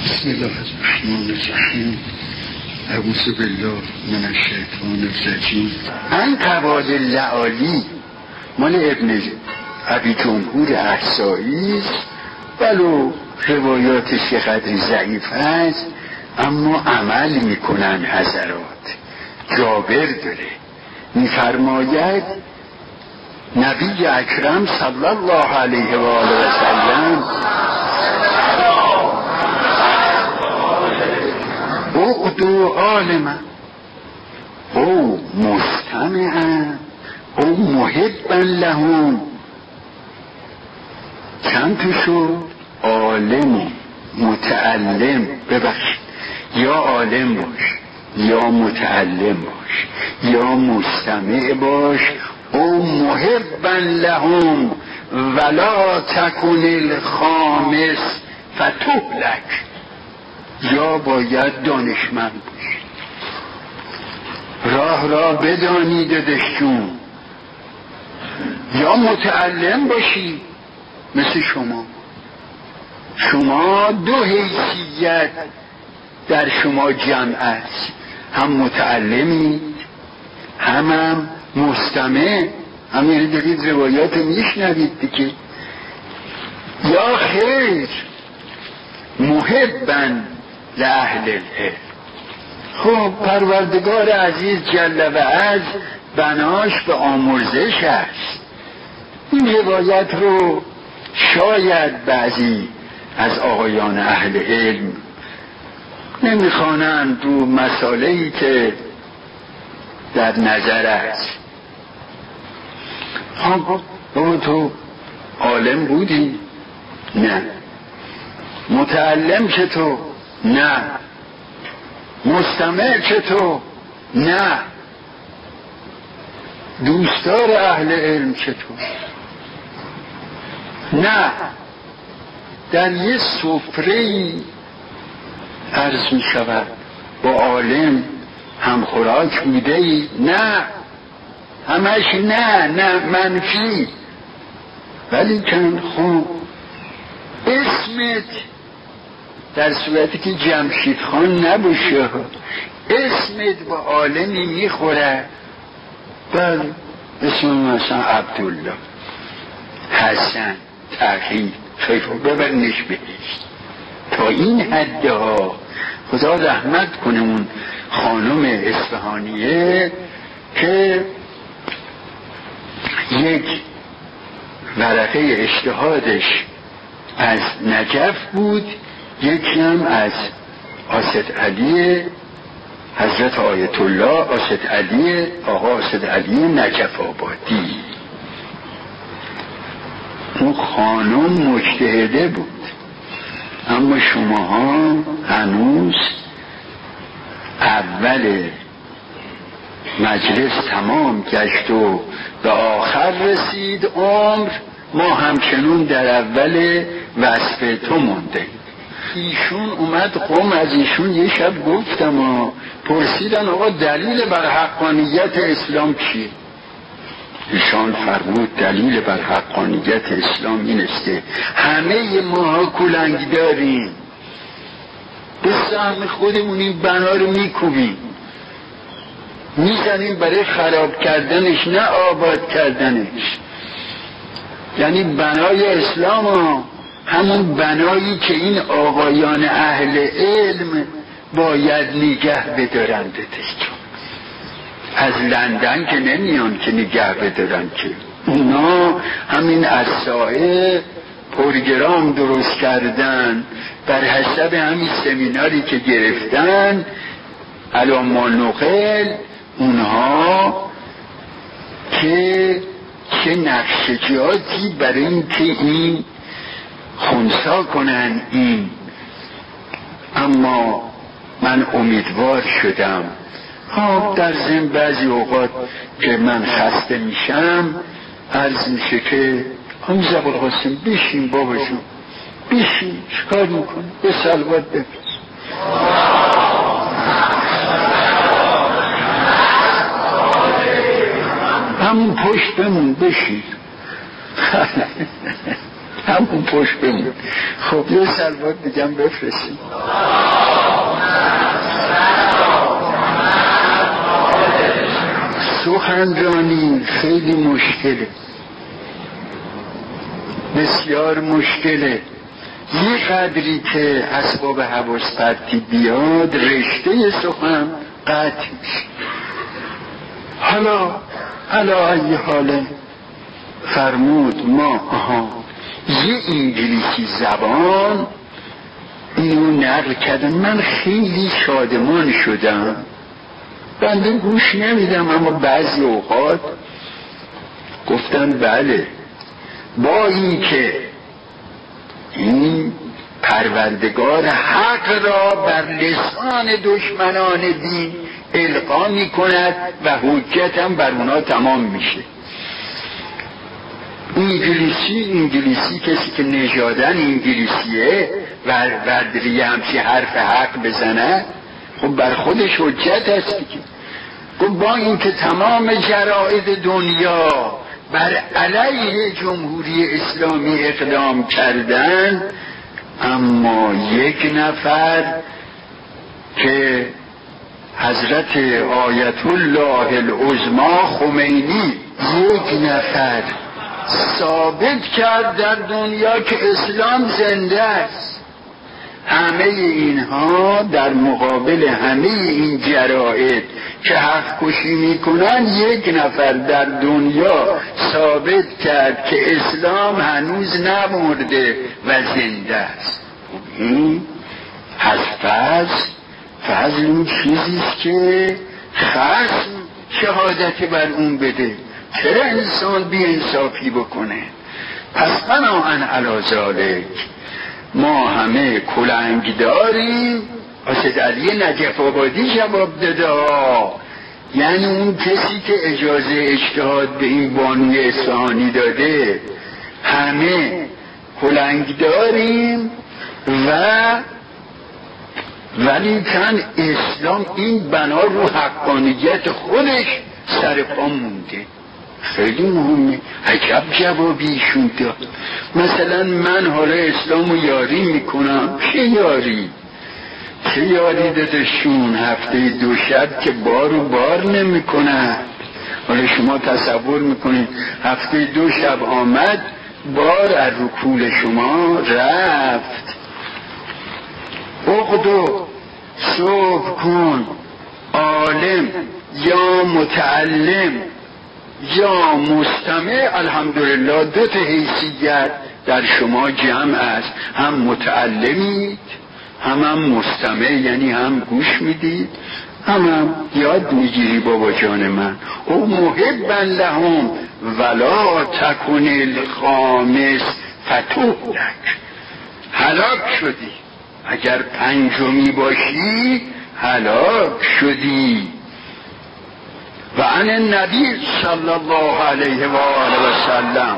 بسم الله الرحمن الرحیم. اعوذ بالله من الشیطان الرجیم. ان قواعد لعالی مال ابن ابی جمهور احصایی است، ولو روایاتش قدری ضعیف است اما عمل میکنن حضرات. جابر داره میفرماید نبی اکرم صلی الله علیه و آله و سلم اعدو عالما او مستمعا او محبا لهم. چند تو شد؟ عالم و متعلم، ببخشید، یا عالم باش یا متعلم باش یا مستمع باش او محبا لهم ولا تکن الخامس فتهلک. یا باید دانشمند باشی، راه بدانی دادشون، یا متعلم باشی مثل شما دو حیثیت در شما جمع است، هم متعلمی هم مستمع. همین دارید روایات میشنوید دیگه. یا خیر محبا لأهل العلم. خب پروردگار عزیز جل و عز بناش به آمرزش است. این روایت رو شاید بعضی از آقایان اهل علم نمیخوانند رو مسائلی که در نظر است. بابا تو عالم بودی؟ نه. متعلم چطور؟ نه. مستمع چطور؟ نه. دوستدار اهل علم چطور؟ نه. در یه سفره عرض می شود با عالم هم خوراک بوده ای؟ نه. همش نه منفی. ولی کن خوب اسمت در صورتی که جمشید خان نباشه اسمت با عالمی میخوره، بل اسم مثلا عبدالله، حسن، تقی، خیفو ببرنش بهشت. تا این حده ها خدا رحمت کنه اون خانم اصفهانیه که یک ورقه اجتهادش از نجف بود، یکی هم از آسد علی حضرت آیت الله آسد علی آقا آسد علی نجف آبادی. اون خانم مجتهده بود، اما شماها هنوز اول مجلس تمام گشت و به آخر رسید عمر، ما همچنون در اول وصف تو مونده. ایشون اومد قوم از ایشون یه شب گفتم پرسیدن آقا دلیل بر حقانیت اسلام چیه؟ ایشان فرمود دلیل بر حقانیت اسلام این است که همه ما کلنگ داریم، به سهم خودمون این بنا رو میکوبیم میزنیم برای خراب کردنش نه آباد کردنش. یعنی بنای اسلام همون بنایی که این آقایان اهل علم باید نگه بدارندش. از لندن که نمیان که نگه بدارن، که اونا همین اسائه پروگرام درست کردن بر حسب همین سمیناری که گرفتن علامه نقل اونها که چه نقشجاتی برای این که این خونسا کنن این. اما من امیدوار شدم در ضمن بعضی اوقات که من خسته میشم عرض میشه که هم زبال قاسم بشین بابا جون بشین، چکار میکنی؟ به سلوات بپس همون پشت بمون بشین. همون پشت بمون. خب یه سلوات بگم بفرستیم. سخنرانی خیلی مشکله، بسیار مشکله. یه قدری که اسباب حواس پرتی بیاد رشته سخن قطع میشه. حالا علا ای حاله فرمود ما یه انگلیسی زبان اینو نقل کردن. من خیلی شادمان شدم، بنده گوش نمیدم، اما بعضی اوقات گفتن بله، با این که این پروردگار حق را بر لسان دشمنان دین القا می کند و حجت هم بر اونا تمام میشه. انگلیسی کسی که نژادن انگلیسیه و بردری همچی حرف حق بزنه خب بر خودش حجت هست دیگه. با اینکه تمام جراید دنیا بر علیه جمهوری اسلامی اقدام کردن، اما یک نفر که حضرت آیت الله العظمی خمینی یک نفر ثابت کرد در دنیا که اسلام زنده است. همه اینها در مقابل همه این جراید که حق کشی میکنن، یک نفر در دنیا ثابت کرد که اسلام هنوز نمرده و زنده است. این فضل اون چیزیست که خصم شهادت بر اون بده. چرا انسان بی انصافی بکنه؟ پس بناهن علی ذالک ما همه کلنگ داریم. حسید علی نجف آبادی جواب داده، یعنی اون کسی که اجازه اجتهاد به این بانوی اصفهانی داده، همه کلنگ داریم ولی کن اسلام این بنا رو حقانیت خودش سر پا مونده. خیلی مهمه. عجب جوابی ایشون داد. مثلا من حالا اسلامو یاری میکنم، چه یاری دادشون هفته دو شب که بار نمیکنه. حالا شما تصور میکنید هفته دو شب آمد، بار از رو کول شما رفت. اقدو صبح کن، عالم یا متعلم یا مستمع. الحمدلله دو تا حیثیت در شما جمع است، هم متعلمید هم مستمع، یعنی هم گوش میدید هم یاد میگیری. بابا جان من، او محبا لهم ولا تکن الخامس فتهلک. هلاک شدی اگر پنجمی باشی، هلاک شدی. و عن النبی صلی الله علیه و آله و سلم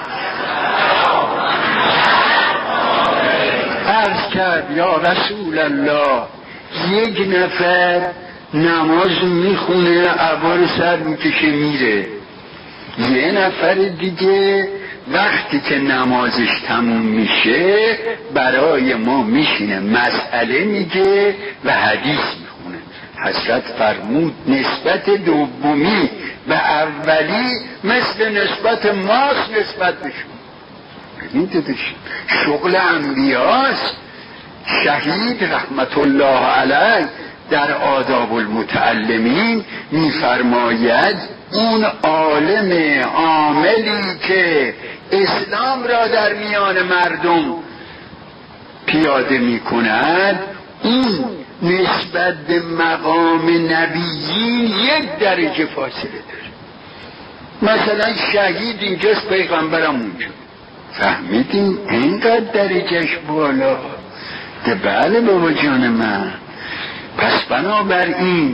عرض کرد یا رسول الله، یک نفر نماز میخونه، عبار سر میکشه میره. یه نفر دیگه وقتی که نمازش تموم میشه برای ما میشینه، مسئله میگه و حدیث میخونه. حضرت فرمود نسبت دومی و اولی مثل نسبت ماست نسبت بشون. ببینیدش شغل انبیاست. شهید رحمت الله علیه در آداب المتعلمین میفرماید اون عالم عاملی که اسلام را در میان مردم پیاده میکند، این نسبت به مقام نبیین یک درجه فاصله داره. مثلا شهید اینجاست، پیغمبرم اونجا. فهمیدین اینقدر درجهش بالا؟ ده بله بابا جان من. پس بنابراین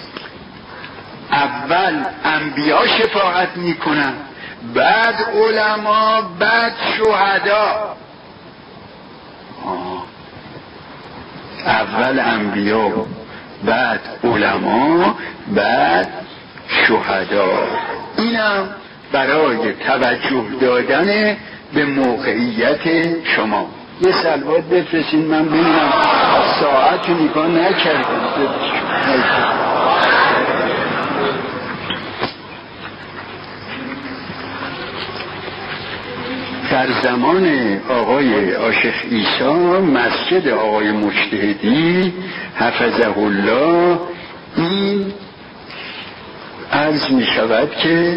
اول انبیا شفاعت میکنن، بعد علما، بعد شهدا. اول انبیا، بعد علما، بعد شهدا. اینم برای توجه دادن به موقعیت شما. یه سلوات بفرستین من ببینم ساعت رو نگاه نکردم. در زمان آقای عاشق عیسی مسجد آقای مجتهدی حفظه الله این عرض می شود که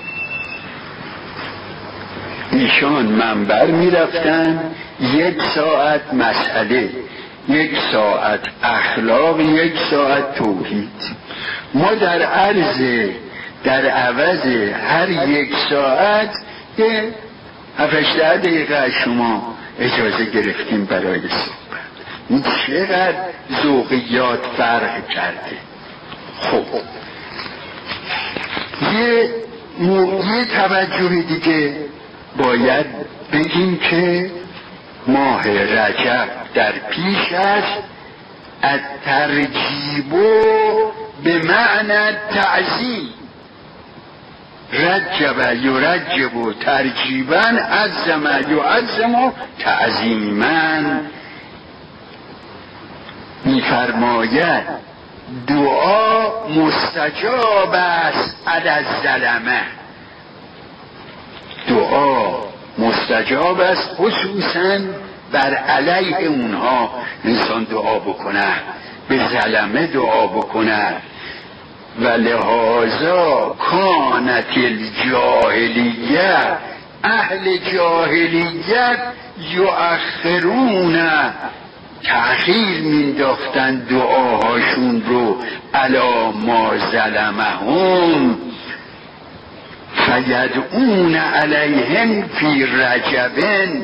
ایشان منبر می رفتن 1 ساعت مسئله، 1 ساعت اخلاق، 1 ساعت توحید. ما در عوض هر 1 ساعت 7-8 دقیقه از شما اجازه گرفتیم برای صحبت. این چقدر ذوقیات فرق کرده. خب یه توجه دیگه باید بگیم که ماه رجب در پیش است، الترجیب به معنی تعظیم. رجب یرجب ترجیبا، عظم یعظم تعظیما. میفرماید دعا مستجاب است علی الظلمه، دعا مستجاب است خصوصا بر علیه اونها انسان دعا بکنه، به ظلمه دعا بکنه. و لهذا کانت الجاهلیه، اهل جاهلیت یؤخرون، تأخیر مینداختن دعاهاشون رو علی ما ظلمهم فیدعون علیهم فی رجب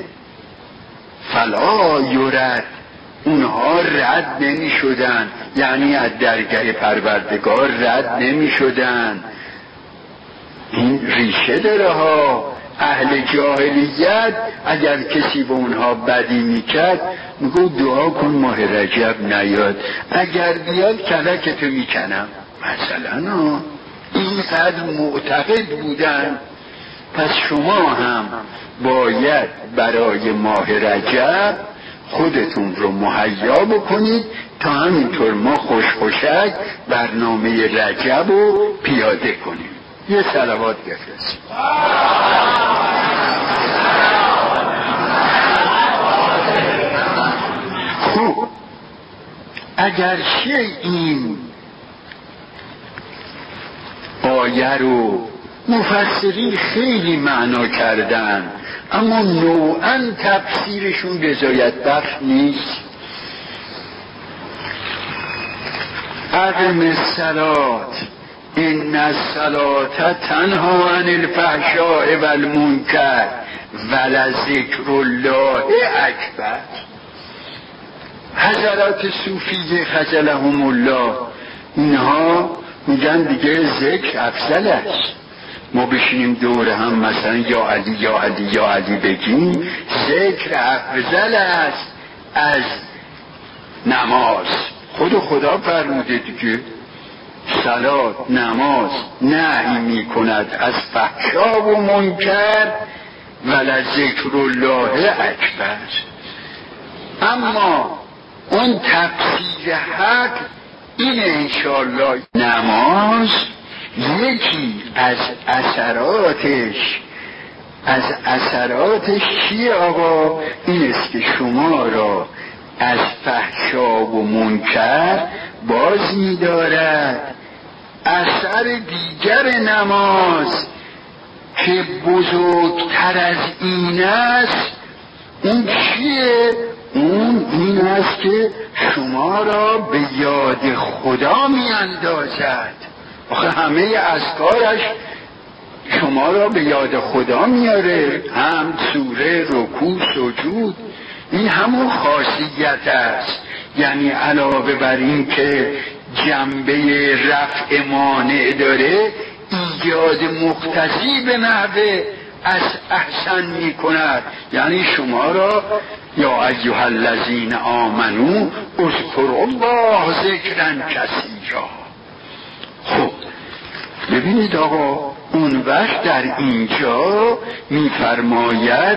فلا یرد. اونها رد نمی شدن، یعنی از درگاه پروردگار رد نمی شدن. این ریشه داره ها. اهل جاهلیت اگر کسی به اونها بدی میکرد میگو دعا کن ماه رجب نیاد، اگر بیاد کلکتو میکنم مثلا. اینقدر معتقد بودن. پس شما هم باید برای ماه رجب خودتون رو مهیا بکنید تا همینطور ما خوشخوشک برنامه رجب رو پیاده کنیم. یه صلوات بفرستید. خوب، اگرچه این آیه رو مفسرین خیلی معنا کردن، اما نوعا تفسیرشون رضایت بخش نیست. اقم الصلاة ان الصلاة تنها عن الفحشاء والمنکر ولذکر الله اکبر. حضرات صوفیه خجلهم الله اینها میگن دیگه ذکر افضل است. ما بشینیم دور هم مثلا یا علی یا علی یا علی بگیم، ذکر افضل است از نماز. خدا فرموده دیگه صلات، نماز نهی می کند از فحشا و منکر ولذکر الله اکبر. اما اون تفسیر حق این انشالله نماز یکی از اثراتش چیه آقا؟ این است که شما را از فحشا و منکر باز می‌دارد. اثر دیگر نماز که بزرگتر از این است اون چیه؟ اون این است که شما را به یاد خدا میاندازد. آخه همه اذکارش شما را به یاد خدا میاره، هم سوره، رکوع، سجود. این همون خاصیت است. یعنی علاوه بر این که جنبه رفع مانع داره، ایجاد مقتضی به نحوه از احسن می کند. یعنی شما را یا ایها الذین آمنو اذکروا الله ذکرا کثیرا. خب ببینید آقا اون وقت در اینجا میفرماید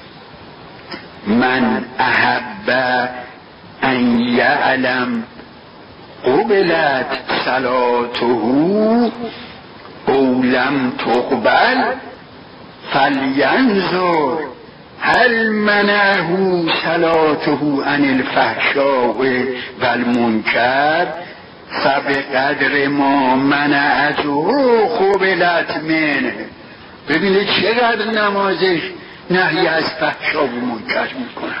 من احب ان یعلم قبلت صلاته او لم تقبل فلینظر هل منعه صلاته عن الفحشاء والمنکر فبقدر ما منعته قبلت منه. ببینه چقدر نمازش نهی از فحشا و منکر میکنه.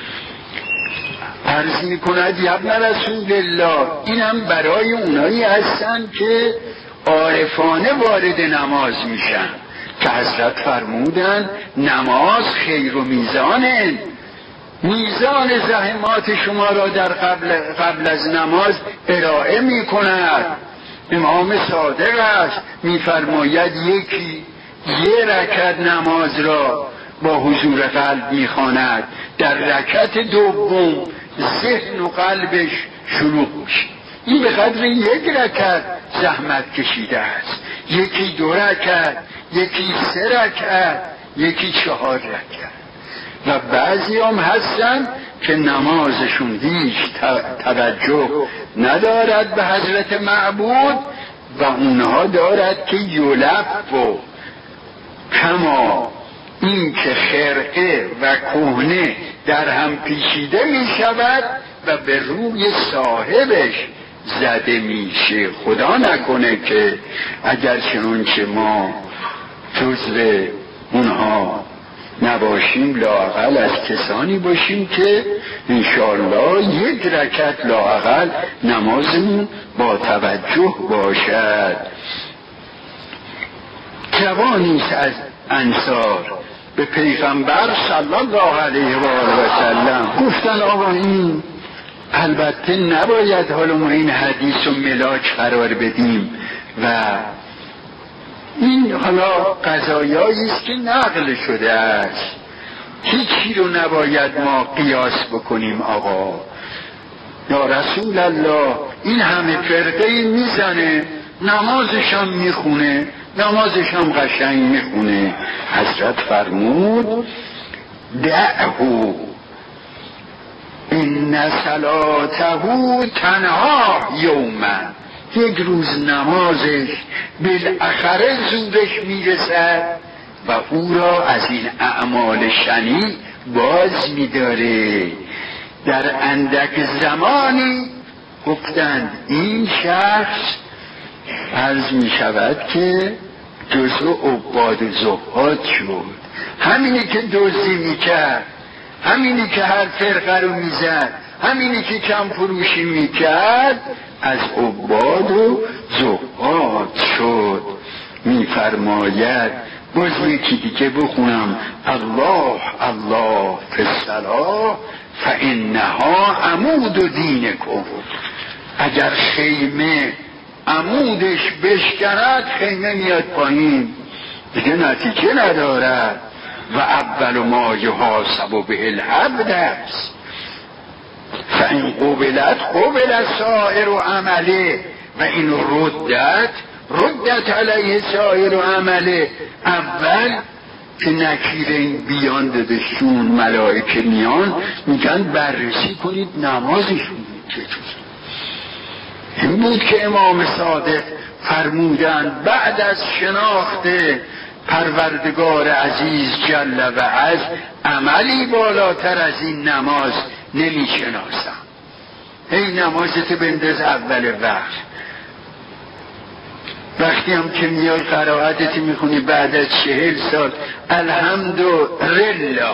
عرض میکند ابن رسول الله اینم برای اونایی هستن که عارفانه وارد نماز میشن که حضرت فرمودن نماز خیر و میزانه، میزان زحمات شما را در قبل از نماز ارائه میکند. امام صادق است میفرماید یکی یه رکعت نماز را با حضور قلب میخواند، در رکعت دوم ذهن و قلبش شلوغ میشه. این به قدر یک رکعت زحمت کشیده است. یکی 2 رکعت، یکی 3 رکعت، یکی 4 رکعت. و بعضی هم هستن که نمازشون هیچ توجه ندارد به حضرت معبود و اونها دارد که یلف و کما این که خرقه و کهنه در هم پیچیده می شود و به روی صاحبش زده میشه. خدا نکنه که اگر چنانچه ما جزو اونها نباشیم، لااقل از کسانی باشیم که انشاءالله یک رکعت لااقل نمازمون با توجه باشد. جوانیست از انصار به پیغمبر صلی الله علیه و آله و سلم گفتن آقا این البته نباید حالا ما این حدیث و ملاک قرار بدیم و این حالا قضایایی است که نقل شده است، هیچی رو نباید ما قیاس بکنیم. آقا یا رسول الله این همه فرقه میزنه، نمازش هم میخونه، نمازش هم قشنگ میخونه. حضرت فرمود دعهو این صلاته تنها یوما، یک روز نمازش بالاخره زورش میرسد و او را از این اعمال شنیع باز میداره. در اندک زمانی گفتند این شخص عرض میشود که جزو عباد و زهاد شد. همینی که دزدی میکرد، همینی که هر فرقه رو میزد، همینی که کم فروشی میکرد، از عباد و زهاد شد. میفرماید باز یکی دیگه بخونم الله الله فی الصلاة فانها عمود دینکم. اگر خیمه عمودش بشکند خیمه میاد پایین، دیگه نتیجه ندارد. و اول ما یحاسب به العبد است فان قبلت قبل سایر عمله و این ردت علیه سایر عمله. اول که نکیر این بیان دادشون ملائکه میان میگن بررسی کنید نمازشون چه جوز. این بود که امام صادق فرمودند بعد از شناخت پروردگار عزیز جل و عز عملی بالاتر از این نماز نمی شناسم. هی نمازت بنداز اول وقت، وقتی هم که میای قرائتت میخونی بعد از 40 سال الحمدلله،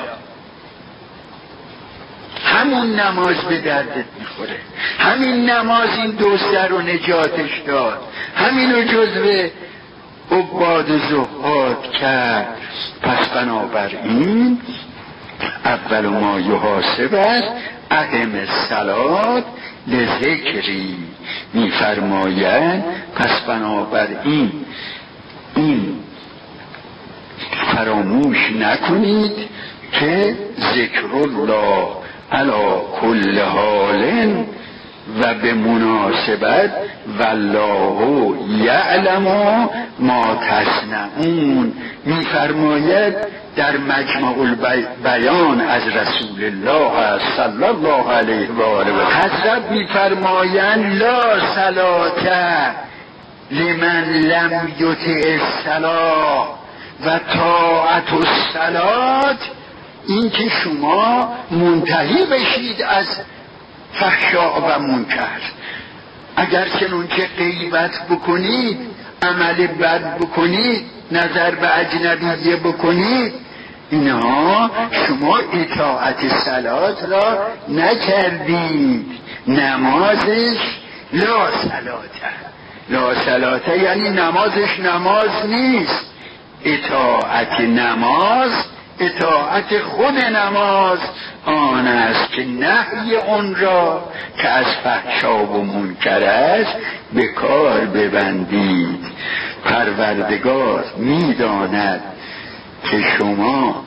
همون نماز به دردت میخوره. همین نماز این دوسته رو نجاتش داد، همینو جزو عباد و زهاد کرد. پس بنابراین اول ما یحاسب است اقم الصلاة لذکری. میفرماید پس بنابراین این فراموش نکنید که ذکر الله علی کل حال و به مناسبت والله یعلم ما تصنعون میفرماید در مجمع البیان از رسول الله صلی الله علیه و آله و حضرت میفرمایند لا صلاة لمن لم یطع الصلاة و طاعت الصلاة، این که شما منتهی بشید از فحشا و منکر. اگر چنون که غیبت بکنید، عمل بد بکنید، نظر به اجنبیه بکنید، اینها شما اطاعت صلات را نکردید. نمازش لا صلاته، لا صلاته یعنی نمازش نماز نیست. اطاعت نماز، اطاعت خود نماز آن است که نهی اون را که از فحشا و منکر است به کار ببندید. پروردگار میداند که شما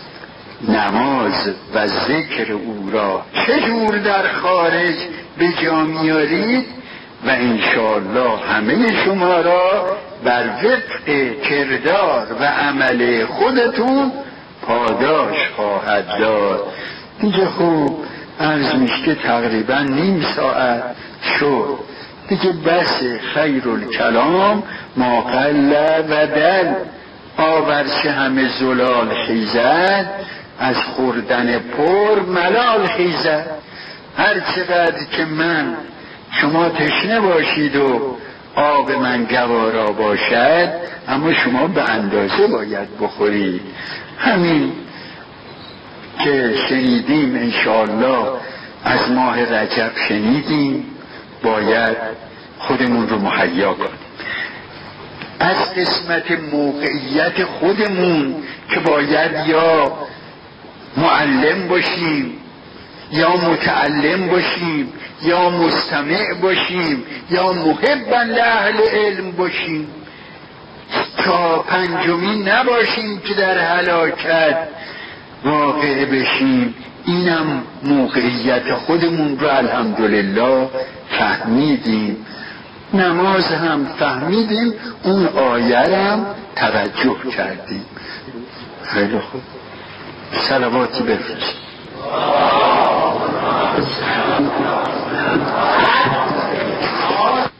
نماز و ذکر او را چجور در خارج به جا میارید و انشاءالله همه شما را بر وفق کردار و عمل خودتون پاداش خواهد داد. اینجا خوب عرض میشه که تقریبا نیم ساعت شد دیگه. بس خیر الکلام ما قل و دل. آورچه همه زلال خیزد، از خوردن پر ملال خیزد. هر چقدر که من شما تشنه باشید و آب من گوارا باشد، اما شما به اندازه باید بخورید. همین که شنیدیم انشاءالله از ماه رجب شنیدیم، باید خودمون رو مهیا کنیم. از قسمت موقعیت خودمون که باید یا معلم باشیم یا متعلم باشیم یا مستمع باشیم یا محبا لأهل علم باشیم، تا پنجمی نباشیم که در هلاکت واقع بشیم. اینم موقعیت خودمون رو الحمدلله فهمیدیم. نماز هم فهمیدیم، اون آیه هم توجه کردیم. خیلی خوب، صلواتی بفرست.